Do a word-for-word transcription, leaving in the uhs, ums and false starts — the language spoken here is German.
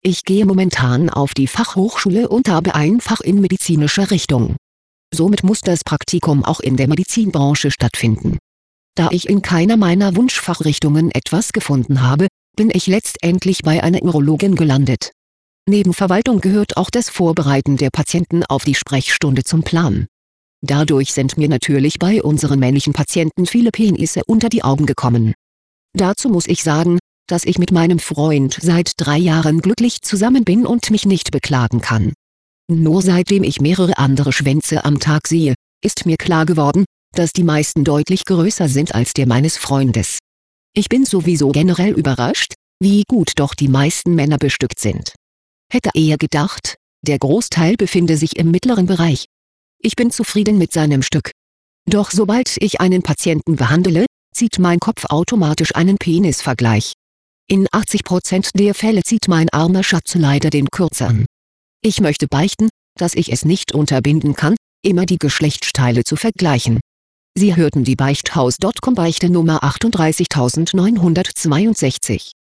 Ich gehe momentan auf die Fachhochschule und habe ein Fach in medizinischer Richtung. Somit muss das Praktikum auch in der Medizinbranche stattfinden. Da ich in keiner meiner Wunschfachrichtungen etwas gefunden habe, bin ich letztendlich bei einer Urologin gelandet. Neben Verwaltung gehört auch das Vorbereiten der Patienten auf die Sprechstunde zum Plan. Dadurch sind mir natürlich bei unseren männlichen Patienten viele Penisse unter die Augen gekommen. Dazu muss ich sagen, dass ich mit meinem Freund seit drei Jahren glücklich zusammen bin und mich nicht beklagen kann. Nur seitdem ich mehrere andere Schwänze am Tag sehe, ist mir klar geworden, dass die meisten deutlich größer sind als der meines Freundes. Ich bin sowieso generell überrascht, wie gut doch die meisten Männer bestückt sind. Hätte eher gedacht, der Großteil befinde sich im mittleren Bereich. Ich bin zufrieden mit seinem Stück. Doch sobald ich einen Patienten behandle, zieht mein Kopf automatisch einen Penisvergleich. In achtzig Prozent der Fälle zieht mein armer Schatz leider den kürzeren. Ich möchte beichten, dass ich es nicht unterbinden kann, immer die Geschlechtsteile zu vergleichen. Sie hörten die Beichthaus Punkt com Beichte Nummer achtunddreißigtausendneunhundertzweiundsechzig.